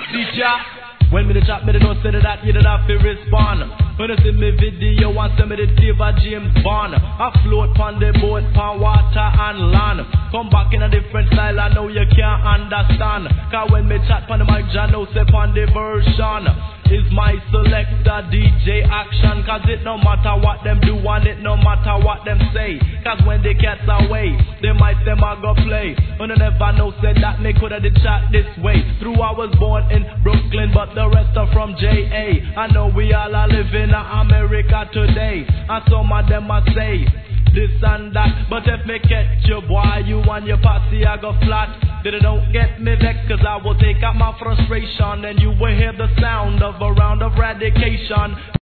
teacher. When me the chat, me the know say that you did have to respond. When you see me video and send me the tape of James Bond. I float on the boat, pan water and land. Come back in a different style, I know you can't understand. Cause when me chat on the mic, John know say on the version is my selector DJ Action. Cause it no matter what them do and it no matter what them say. Cause when the cats away, they might them a go play. And I never know said that me coulda did chat this way. Through I was born in Brooklyn, but the rest are from JA. I know we all are living in America today. And some of them a say this and that, but if me catch you, boy, you and your posse I go flat. They don't get me vexed, cause I will take out my frustration, and you will hear the sound of a round of radication.